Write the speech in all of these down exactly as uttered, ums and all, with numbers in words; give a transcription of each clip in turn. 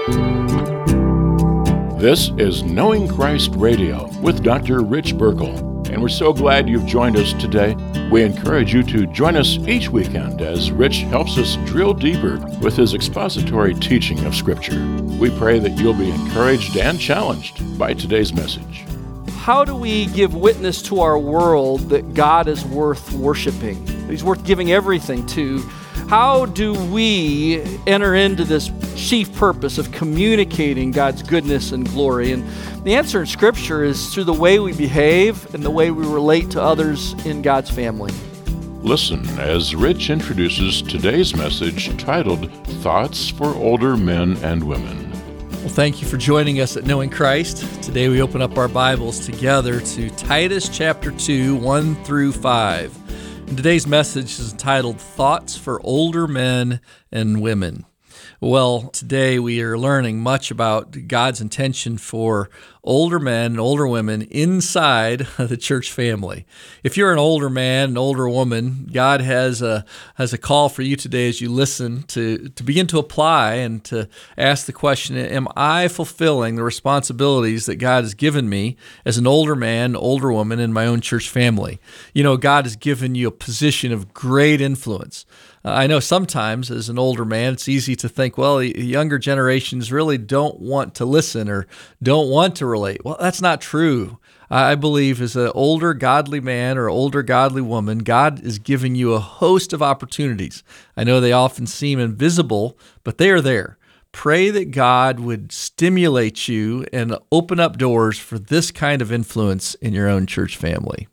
This is Knowing Christ Radio with Doctor Rich Burkle, and we're so glad you've joined us today. We encourage you to join us each weekend as Rich helps us drill deeper with his expository teaching of Scripture. We pray that you'll be encouraged and challenged by today's message. How do we give witness to our world that God is worth worshiping? He's worth giving everything to. How do we enter into this chief purpose of communicating God's goodness and glory? And the answer in Scripture is through the way we behave and the way we relate to others in God's family. Listen as Rich introduces today's message titled Thoughts for Older Men and Women. Well, thank you for joining us at Knowing Christ. Today we open up our Bibles together to Titus chapter two, one through five. And today's message is entitled Thoughts for Older Men and Women. Well, today we are learning much about God's intention for older men and older women inside the church family. If you're an older man, an older woman, God has a has a call for you today as you listen to, to begin to apply and to ask the question, am I fulfilling the responsibilities that God has given me as an older man, older woman in my own church family? You know, God has given you a position of great influence. Uh, I know sometimes as an older man, it's easy to think, well, younger generations really don't want to listen or don't want to relate. Well, that's not true. I believe as an older godly man or older godly woman, God is giving you a host of opportunities. I know they often seem invisible, but they are there. Pray that God would stimulate you and open up doors for this kind of influence in your own church family.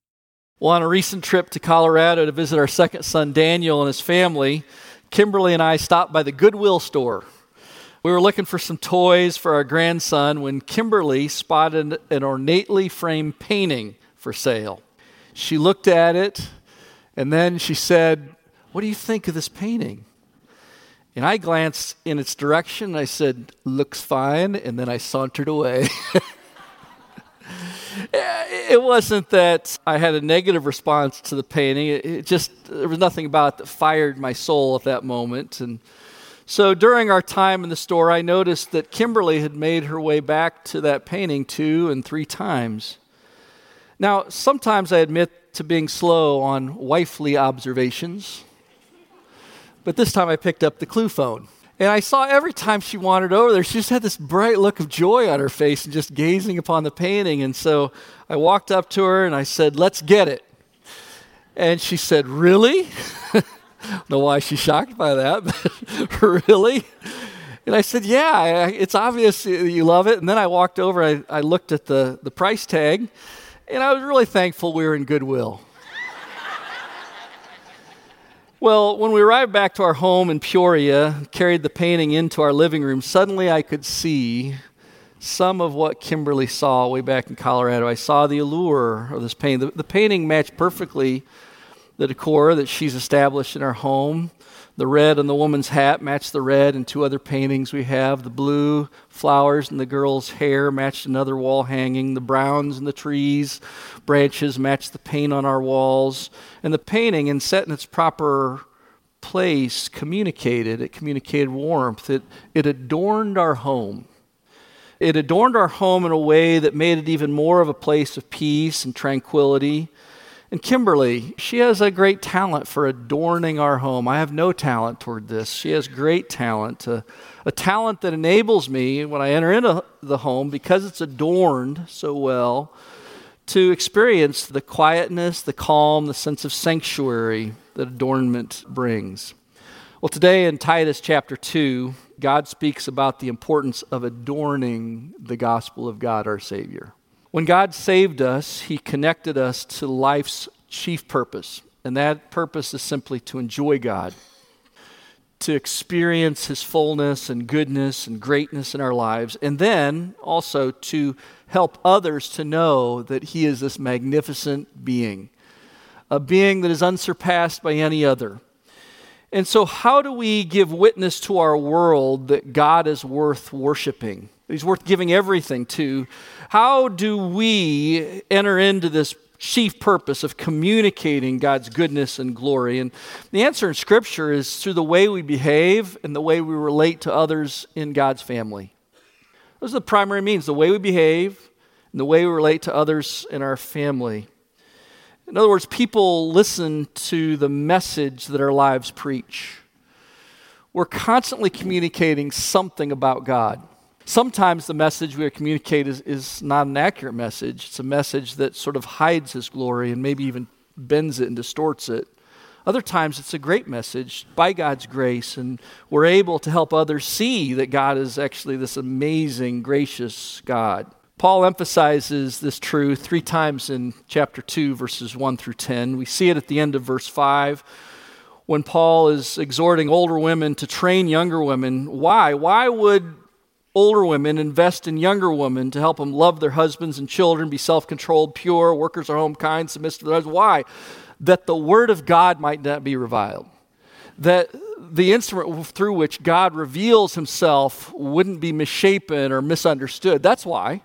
Well, on a recent trip to Colorado to visit our second son, Daniel, and his family, Kimberly and I stopped by the Goodwill store. We were looking for some toys for our grandson when Kimberly spotted an ornately framed painting for sale. She looked at it, and then she said, "What do you think of this painting?" And I glanced in its direction, and I said, "Looks fine," and then I sauntered away. It wasn't that I had a negative response to the painting. It just, there was nothing about it that fired my soul at that moment. And so during our time in the store, I noticed that Kimberly had made her way back to that painting two and three times. Now, sometimes I admit to being slow on wifely observations, but this time I picked up the clue phone. And I saw every time she wandered over there, she just had this bright look of joy on her face and just gazing upon the painting. And so I walked up to her and I said, "Let's get it." And she said, "Really?" I don't know why she's shocked by that, but really? And I said, "Yeah, it's obvious you love it." And then I walked over, I, I looked at the, the price tag, and I was really thankful we were in Goodwill. Well, when we arrived back to our home in Peoria, carried the painting into our living room, suddenly I could see some of what Kimberly saw way back in Colorado. I saw the allure of this painting. The, the painting matched perfectly the decor that she's established in our home. The red on the woman's hat matched the red in two other paintings we have. The blue flowers in the girl's hair matched another wall hanging. The browns in the trees, branches matched the paint on our walls. And the painting, and set in its proper place, communicated. It communicated warmth. It, it adorned our home. It adorned our home in a way that made it even more of a place of peace and tranquility. And Kimberly, she has a great talent for adorning our home. I have no talent toward this. She has great talent, a, a talent that enables me when I enter into the home, because it's adorned so well, to experience the quietness, the calm, the sense of sanctuary that adornment brings. Well, today in Titus chapter two, God speaks about the importance of adorning the gospel of God our Savior. When God saved us, He connected us to life's chief purpose, and that purpose is simply to enjoy God, to experience His fullness and goodness and greatness in our lives, and then also to help others to know that He is this magnificent being, a being that is unsurpassed by any other. And so how do we give witness to our world that God is worth worshiping? He's worth giving everything to. How do we enter into this chief purpose of communicating God's goodness and glory? And the answer in Scripture is through the way we behave and the way we relate to others in God's family. Those are the primary means, the way we behave and the way we relate to others in our family. In other words, people listen to the message that our lives preach. We're constantly communicating something about God. Sometimes the message we communicate is, is not an accurate message. It's a message that sort of hides His glory and maybe even bends it and distorts it. Other times it's a great message by God's grace, and we're able to help others see that God is actually this amazing, gracious God. Paul emphasizes this truth three times in chapter two, verses one through ten. We see it at the end of verse five when Paul is exhorting older women to train younger women. Why? Why would older women invest in younger women to help them love their husbands and children, be self-controlled, pure, workers at home, kind, submissive to their husbands? Why? That the word of God might not be reviled. That the instrument through which God reveals Himself wouldn't be misshapen or misunderstood. That's why.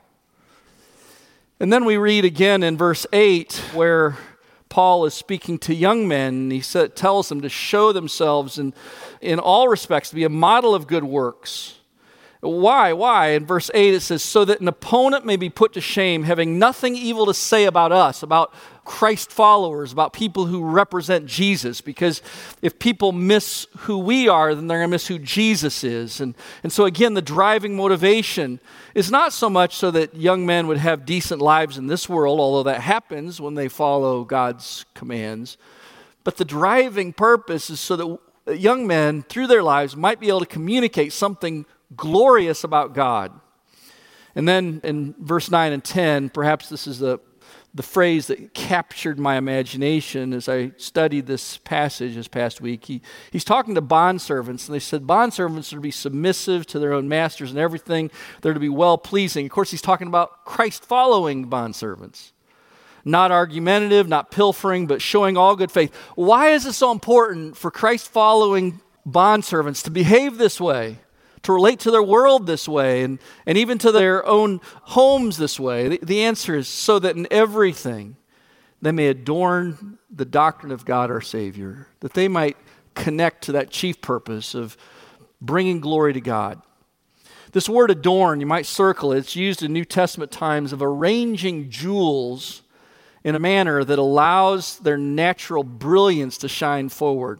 And then we read again in verse eight where Paul is speaking to young men, and he said, tells them to show themselves in, in all respects, to be a model of good works. Why? Why? In verse eight it says, so that an opponent may be put to shame, having nothing evil to say about us, about Christ followers, about people who represent Jesus. Because if people miss who we are, then they're going to miss who Jesus is. And, and so again, the driving motivation is not so much so that young men would have decent lives in this world, although that happens when they follow God's commands. But the driving purpose is so that young men, through their lives, might be able to communicate something glorious about God. And then in verse nine and ten, perhaps this is the, the phrase that captured my imagination as I studied this passage this past week. He, he's talking to bondservants, and they said bondservants are to be submissive to their own masters and everything. They're to be well-pleasing. Of course, he's talking about Christ-following bondservants. Not argumentative, not pilfering, but showing all good faith. Why is it so important for Christ-following bondservants to behave this way, to relate to their world this way, and, and even to their own homes this way? The, the answer is so that in everything they may adorn the doctrine of God our Savior, that they might connect to that chief purpose of bringing glory to God. This word adorn, you might circle it. It's used in New Testament times of arranging jewels in a manner that allows their natural brilliance to shine forward.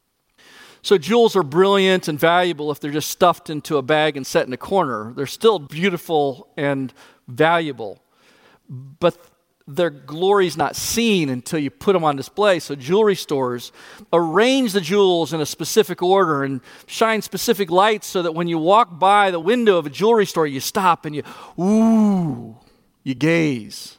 So jewels are brilliant and valuable if they're just stuffed into a bag and set in a corner. They're still beautiful and valuable, but their glory is not seen until you put them on display. So jewelry stores arrange the jewels in a specific order and shine specific lights so that when you walk by the window of a jewelry store, you stop and you, ooh, you gaze.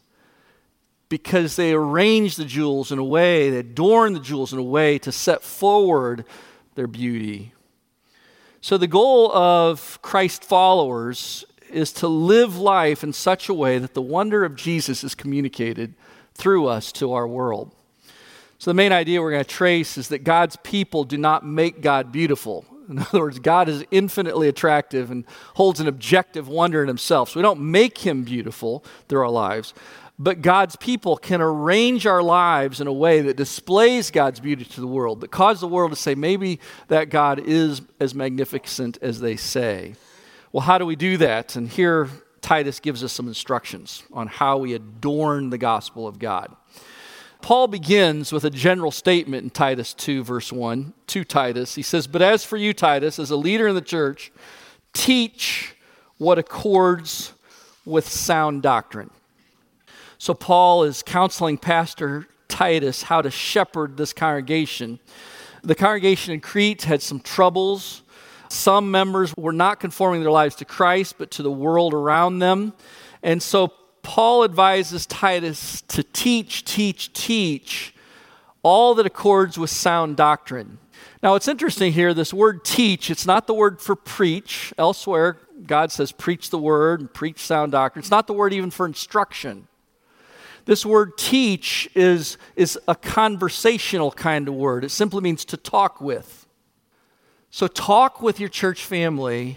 Because they arrange the jewels in a way, they adorn the jewels in a way to set forward their beauty. So the goal of Christ followers is to live life in such a way that the wonder of Jesus is communicated through us to our world. So the main idea we're going to trace is that God's people do not make God beautiful. In other words, God is infinitely attractive and holds an objective wonder in Himself. So we don't make Him beautiful through our lives. But God's people can arrange our lives in a way that displays God's beauty to the world, that causes the world to say, maybe that God is as magnificent as they say. Well, how do we do that? And here Titus gives us some instructions on how we adorn the gospel of God. Paul begins with a general statement in Titus two, verse one, to Titus. He says, but as for you, Titus, as a leader in the church, teach what accords with sound doctrine. So Paul is counseling Pastor Titus how to shepherd this congregation. The congregation in Crete had some troubles. Some members were not conforming their lives to Christ, but to the world around them. And so Paul advises Titus to teach, teach, teach all that accords with sound doctrine. Now, it's interesting here, this word teach, it's not the word for preach. Elsewhere, God says preach the word and preach sound doctrine. It's not the word even for instruction. This word teach is, is a conversational kind of word. It simply means to talk with. So talk with your church family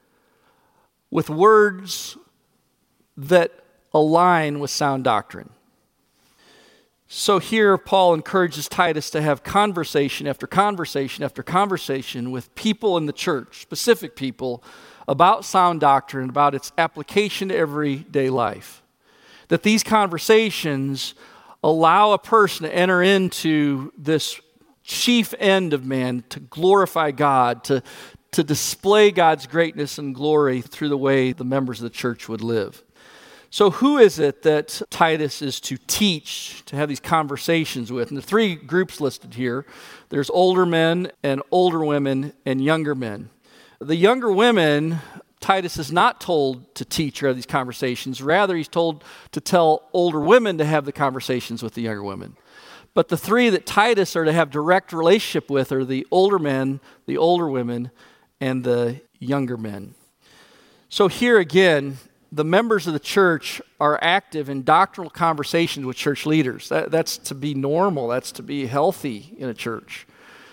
with words that align with sound doctrine. So here Paul encourages Titus to have conversation after conversation after conversation with people in the church, specific people, about sound doctrine, about its application to everyday life. That these conversations allow a person to enter into this chief end of man, to glorify God, to, to display God's greatness and glory through the way the members of the church would live. So who is it that Titus is to teach, to have these conversations with? And the three groups listed here, there's older men and older women and younger men. The younger women, Titus is not told to teach or have these conversations. Rather, he's told to tell older women to have the conversations with the younger women. But the three that Titus are to have direct relationship with are the older men, the older women, and the younger men. So here again, the members of the church are active in doctrinal conversations with church leaders. That, that's to be normal. That's to be healthy in a church.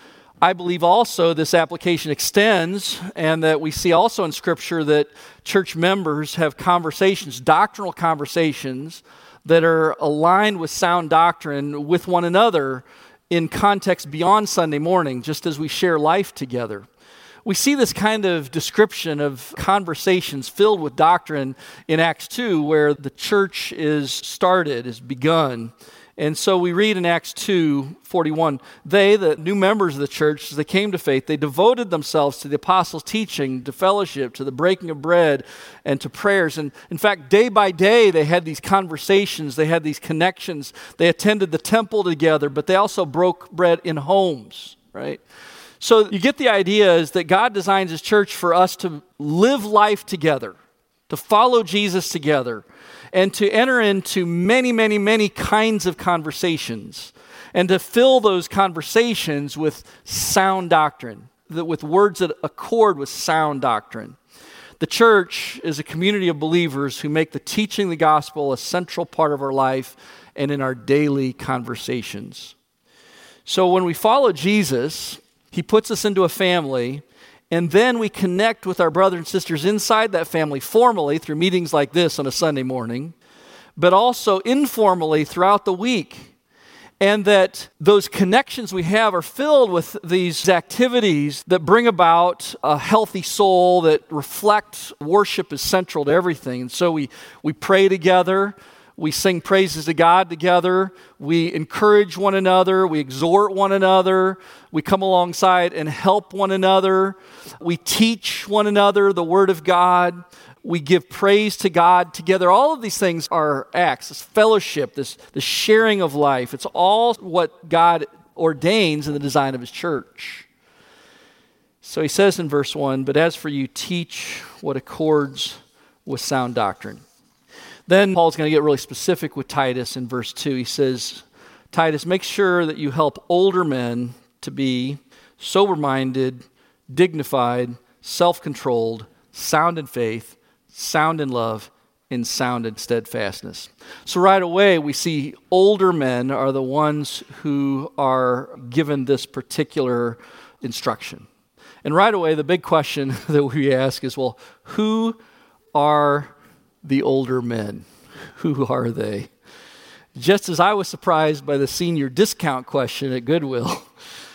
I believe also this application extends, and that we see also in Scripture that church members have conversations, doctrinal conversations, that are aligned with sound doctrine with one another in context beyond Sunday morning, just as we share life together. We see this kind of description of conversations filled with doctrine in Acts two, where the church is started, is begun. And so we read in Acts two forty-one, they, the new members of the church, as they came to faith, they devoted themselves to the apostles' teaching, to fellowship, to the breaking of bread, and to prayers. And in fact, day by day, they had these conversations, they had these connections. They attended the temple together, but they also broke bread in homes, right? So you get the idea is that God designs His church for us to live life together, to follow Jesus together, and to enter into many, many, many kinds of conversations, and to fill those conversations with sound doctrine, that with words that accord with sound doctrine. The church is a community of believers who make the teaching of the gospel a central part of our life and in our daily conversations. So when we follow Jesus, He puts us into a family, and then we connect with our brothers and sisters inside that family formally through meetings like this on a Sunday morning, but also informally throughout the week. And that those connections we have are filled with these activities that bring about a healthy soul, that reflect worship is central to everything. And so we, we pray together. We sing praises to God together. We encourage one another. We exhort one another. We come alongside and help one another. We teach one another the Word of God. We give praise to God together. All of these things are acts, this fellowship, this, this sharing of life. It's all what God ordains in the design of His church. So he says in verse one, but as for you, teach what accords with sound doctrine. Then Paul's going to get really specific with Titus in verse two. He says, Titus, make sure that you help older men to be sober-minded, dignified, self-controlled, sound in faith, sound in love, and sound in steadfastness. So right away we see older men are the ones who are given this particular instruction. And right away the big question that we ask is, well, who are the older men? Who are they? Just as I was surprised by the senior discount question at Goodwill,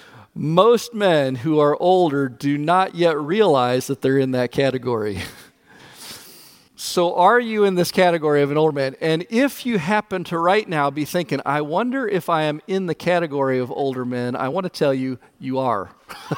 most men who are older do not yet realize that they're in that category. So are you in this category of an older man? And if you happen to right now be thinking, I wonder if I am in the category of older men, I want to tell you, you are.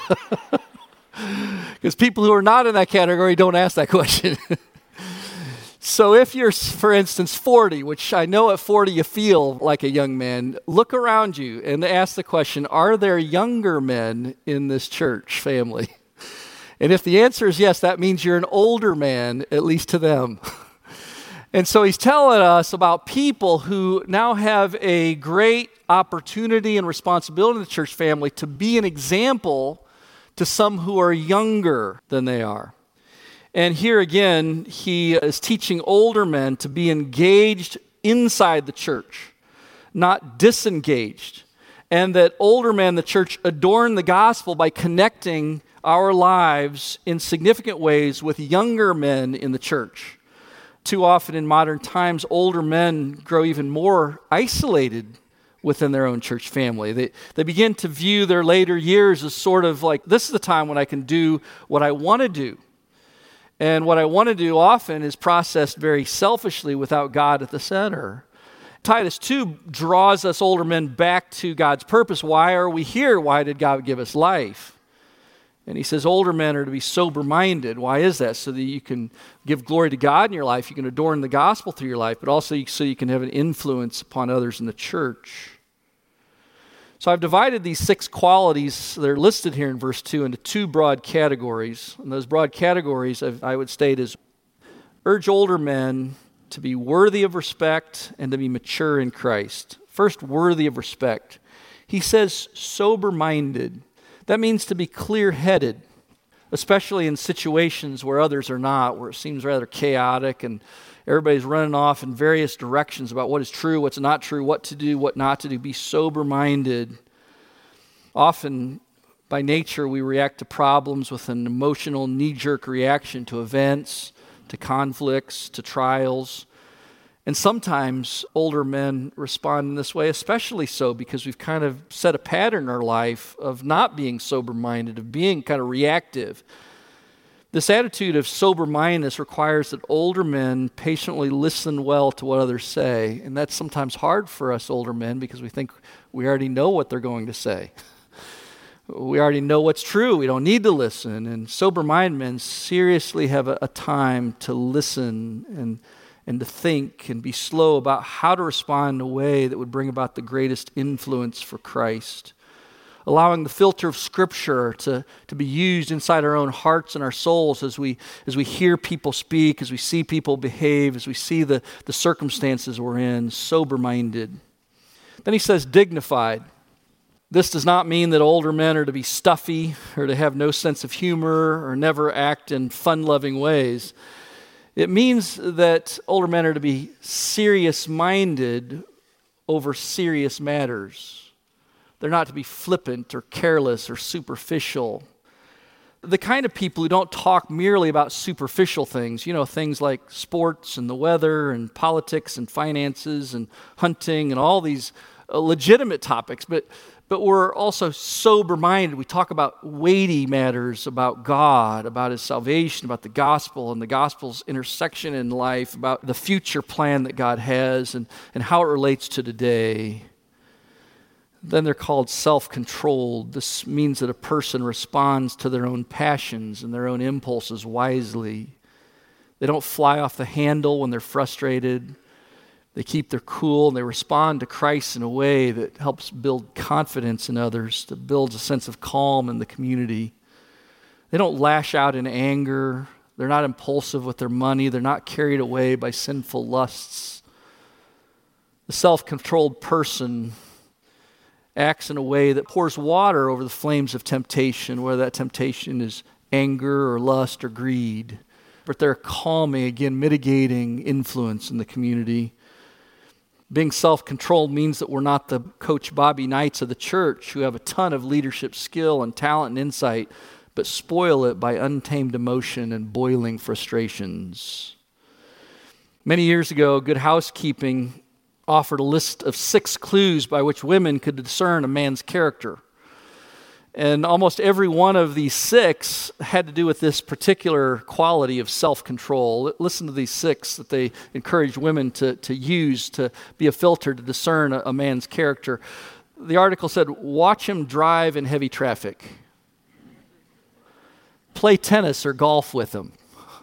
Because people who are not in that category don't ask that question. So if you're, for instance, forty, which I know at forty you feel like a young man, look around you and ask the question, are there younger men in this church family? And if the answer is yes, that means you're an older man, at least to them. And so he's telling us about people who now have a great opportunity and responsibility in the church family to be an example to some who are younger than they are. And here again, he is teaching older men to be engaged inside the church, not disengaged. And that older men in the church adorn the gospel by connecting our lives in significant ways with younger men in the church. Too often in modern times, older men grow even more isolated within their own church family. They, they begin to view their later years as sort of like, this is the time when I can do what I want to do. And what I want to do often is processed very selfishly without God at the center. Titus two draws us older men back to God's purpose. Why are we here? Why did God give us life? And he says older men are to be sober-minded. Why is that? So that you can give glory to God in your life, you can adorn the gospel through your life, but also so you can have an influence upon others in the church. So I've divided these six qualities that are listed here in verse two into two broad categories. And those broad categories, I would state, is urge older men to be worthy of respect and to be mature in Christ. First, worthy of respect. He says sober-minded. That means to be clear-headed, especially in situations where others are not, where it seems rather chaotic and everybody's running off in various directions about what is true, what's not true, what to do, what not to do. Be sober-minded. Often, by nature, we react to problems with an emotional knee-jerk reaction to events, to conflicts, to trials. And sometimes older men respond in this way, especially so because we've kind of set a pattern in our life of not being sober-minded, of being kind of reactive. This attitude of sober-mindedness requires that older men patiently listen well to what others say. And that's sometimes hard for us older men because we think we already know what they're going to say. We already know what's true. We don't need to listen. And sober-minded men seriously have a, a time to listen and, and to think and be slow about how to respond in a way that would bring about the greatest influence for Christ. Allowing the filter of Scripture to, to be used inside our own hearts and our souls as we as we hear people speak, as we see people behave, as we see the, the circumstances we're in, sober-minded. Then he says dignified. This does not mean that older men are to be stuffy or to have no sense of humor or never act in fun-loving ways. It means that older men are to be serious-minded over serious matters. They're not to be flippant or careless or superficial. The kind of people who don't talk merely about superficial things, you know, things like sports and the weather and politics and finances and hunting and all these legitimate topics, but but we're also sober-minded. We talk about weighty matters, about God, about His salvation, about the gospel and the gospel's intersection in life, about the future plan that God has and, and how it relates to today. Then they're called self-controlled. This means that a person responds to their own passions and their own impulses wisely. They don't fly off the handle when they're frustrated. They keep their cool and they respond to Christ in a way that helps build confidence in others, that builds a sense of calm in the community. They don't lash out in anger. They're not impulsive with their money. They're not carried away by sinful lusts. The self-controlled person acts in a way that pours water over the flames of temptation, whether that temptation is anger or lust or greed. But they're calming, again, mitigating influence in the community. Being self-controlled means that we're not the Coach Bobby Knights of the church who have a ton of leadership skill and talent and insight, but spoil it by untamed emotion and boiling frustrations. Many years ago, Good Housekeeping offered a list of six clues by which women could discern a man's character. And almost every one of these six had to do with this particular quality of self-control. Listen to these six that they encourage women to, to use to be a filter to discern a, a man's character. The article said, watch him drive in heavy traffic. Play tennis or golf with him.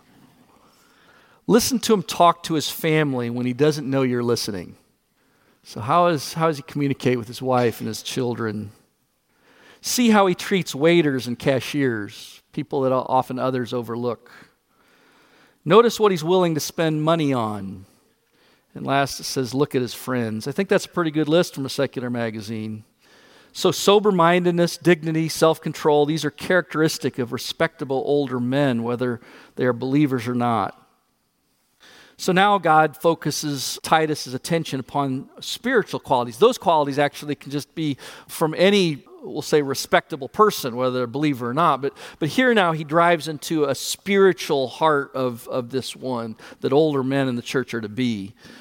Listen to him talk to his family when he doesn't know you're listening. So how is how does he communicate with his wife and his children? See how he treats waiters and cashiers, people that often others overlook. Notice what he's willing to spend money on. And last it says, look at his friends. I think that's a pretty good list from a secular magazine. So sober-mindedness, dignity, self-control, these are characteristic of respectable older men, whether they are believers or not. So now God focuses Titus's attention upon spiritual qualities. Those qualities actually can just be from any, we'll say, respectable person, whether they're a believer or not. But but here now he drives into a spiritual heart of, of this one that older men in the church are to be.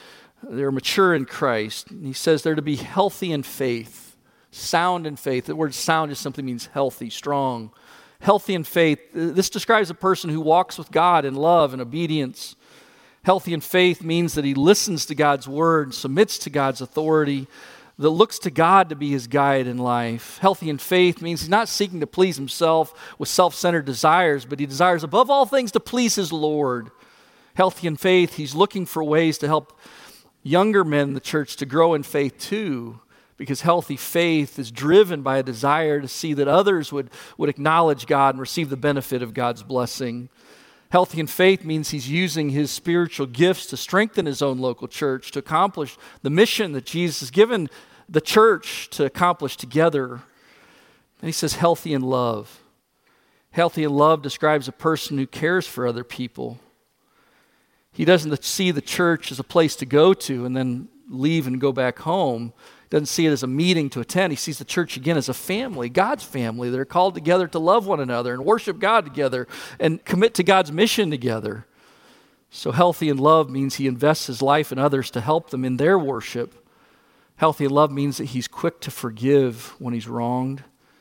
They're mature in Christ. He says they're to be healthy in faith, sound in faith. The word sound just simply means healthy, strong. Healthy in faith. This describes a person who walks with God in love and obedience. Healthy in faith means that he listens to God's word, submits to God's authority, that looks to God to be his guide in life. Healthy in faith means he's not seeking to please himself with self-centered desires, but he desires above all things to please his Lord. Healthy in faith, he's looking for ways to help younger men in the church to grow in faith too, because healthy faith is driven by a desire to see that others would, would acknowledge God and receive the benefit of God's blessing. Healthy in faith means he's using his spiritual gifts to strengthen his own local church, to accomplish the mission that Jesus has given the church to accomplish together. And he says healthy in love. Healthy in love describes a person who cares for other people. He doesn't see the church as a place to go to and then leave and go back home. He doesn't see it as a meeting to attend. He sees the church again as a family, God's family. They're called together to love one another and worship God together and commit to God's mission together. So healthy in love means he invests his life in others to help them in their worship. Healthy in love means that he's quick to forgive when he's wronged.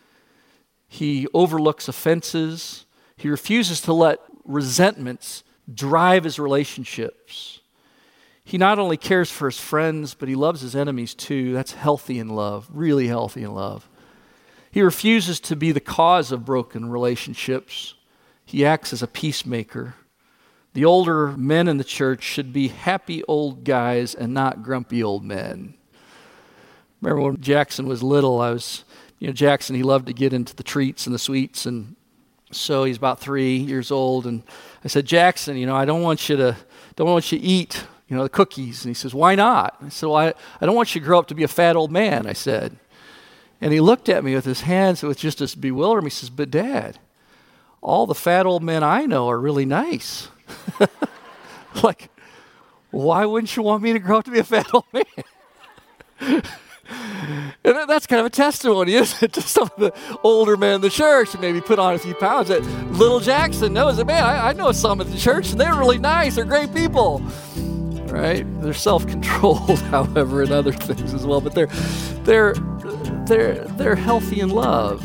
He overlooks offenses. He refuses to let resentments drive his relationships. He not only cares for his friends, but he loves his enemies too. That's healthy in love, really healthy in love. He refuses to be the cause of broken relationships. He acts as a peacemaker. The older men in the church should be happy old guys and not grumpy old men. Remember when Jackson was little, I was, you know, Jackson, he loved to get into the treats and the sweets, and so he's about three years old, and I said, Jackson, you know, I don't want you to, don't want you to eat, you know, the cookies. And he says, why not? I said, well, I, I don't want you to grow up to be a fat old man, I said. And he looked at me with his hands with just this bewilderment. He says, but Dad, all the fat old men I know are really nice. Like, why wouldn't you want me to grow up to be a fat old man? And that's kind of a testimony, isn't it, to some of the older men in the church who maybe put on a few pounds. That little Jackson knows that, man, I, I know some at the church, and they're really nice. They're great people, right? They're self-controlled, however, in other things as well. But they're they're they're they're healthy in love.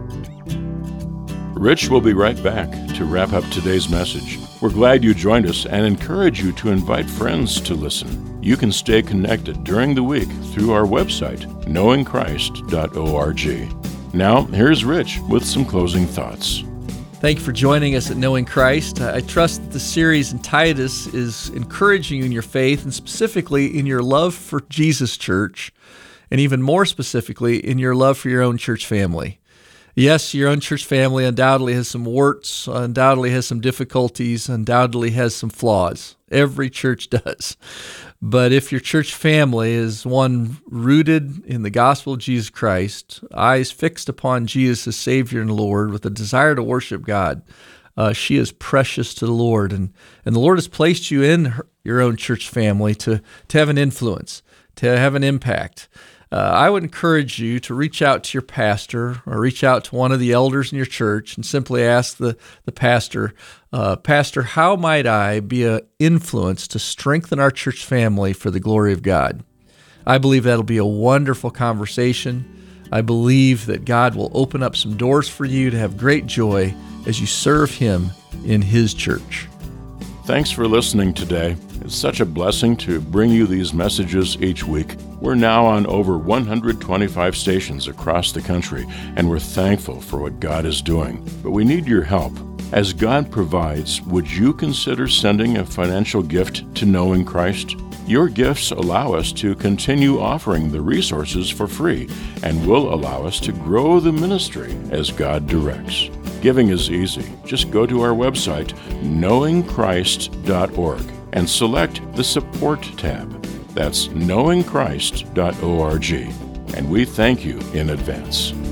Rich will be right back to wrap up today's message. We're glad you joined us and encourage you to invite friends to listen. You can stay connected during the week through our website, knowing christ dot org. Now, here's Rich with some closing thoughts. Thank you for joining us at Knowing Christ. I trust that the series in Titus is encouraging you in your faith, and specifically in your love for Jesus Church, and even more specifically in your love for your own church family. Yes, your own church family undoubtedly has some warts, undoubtedly has some difficulties, undoubtedly has some flaws. Every church does. But if your church family is one rooted in the gospel of Jesus Christ, eyes fixed upon Jesus as Savior and Lord, with a desire to worship God, uh, she is precious to the Lord. And, and the Lord has placed you in her, your own church family to, to have an influence, to have an impact. Uh, I would encourage you to reach out to your pastor or reach out to one of the elders in your church and simply ask the, the pastor, uh, Pastor, how might I be an influence to strengthen our church family for the glory of God? I believe that'll be a wonderful conversation. I believe that God will open up some doors for you to have great joy as you serve Him in His church. Thanks for listening today. It's such a blessing to bring you these messages each week. We're now on over one hundred twenty-five stations across the country, and we're thankful for what God is doing. But we need your help. As God provides, would you consider sending a financial gift to Knowing Christ? Your gifts allow us to continue offering the resources for free and will allow us to grow the ministry as God directs. Giving is easy. Just go to our website, knowing christ dot org, and select the Support tab. That's knowing christ dot org. And we thank you in advance.